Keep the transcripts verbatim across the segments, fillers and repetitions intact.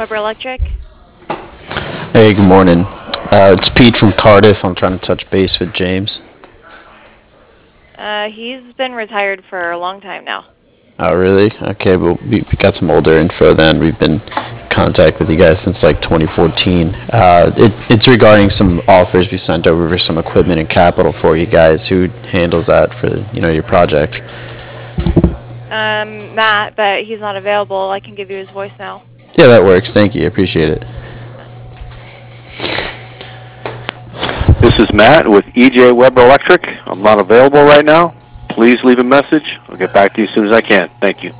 Weber Electric. Hey, good morning. Uh, it's Pete from Cardiff. I'm trying to touch base with James. Uh, he's been retired for a long time now. Oh, really? Okay, well, we, we got some older info then. We've been in contact with you guys since like twenty fourteen. Uh, it, it's regarding some offers we sent over for some equipment and capital for you guys. Who handles that for, you know, your project? Um, Matt, but he's not available. I can give you his voicemail. Yeah, that works. Thank you. I appreciate it. This is Matt with E J Weber Electric. I'm not available right now. Please leave a message. I'll get back to you as soon as I can. Thank you.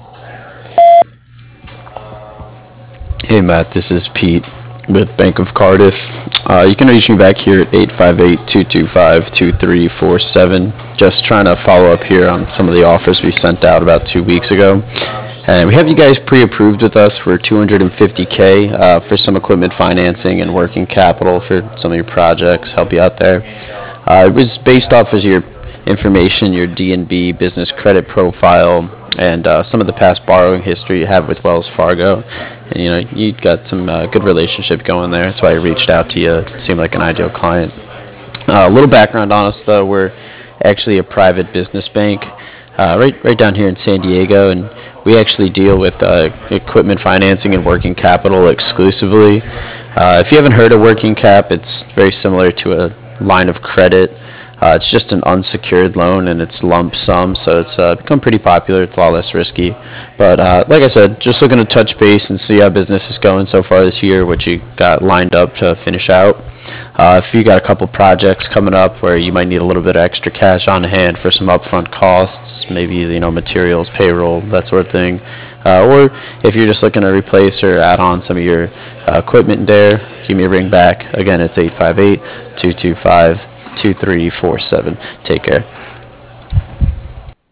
Hey, Matt. This is Pete with Bank of Cardiff. Uh, you can reach me back here at eight five eight, two two five, two three four seven. Just trying to follow up here on some of the offers we sent out about two weeks ago. And we have you guys pre-approved with us for two hundred fifty K uh, for some equipment financing and working capital for some of your projects, help you out there. Uh, it was based off of your information, your D and B business credit profile, and uh, some of the past borrowing history you have with Wells Fargo. And, you know, you got some uh, good relationship going there. That's why I reached out to you. It seemed like an ideal client. Uh, a little background on us, though. We're actually a private business bank uh, right, right down here in San Diego, and we actually deal with uh, equipment financing and working capital exclusively. Uh, if you haven't heard of working cap, it's very similar to a line of credit. Uh, it's just an unsecured loan, and it's lump sum, so it's uh, become pretty popular. It's a lot less risky. But uh, like I said, just looking to touch base and see how business is going so far this year, what you got lined up to finish out. Uh, if you got a couple projects coming up where you might need a little bit of extra cash on hand for some upfront costs, maybe, you know, materials, payroll, that sort of thing. Uh, or if you're just looking to replace or add on some of your uh, equipment there, give me a ring back. Again, it's eight five eight, two two five, two three four seven. Take care.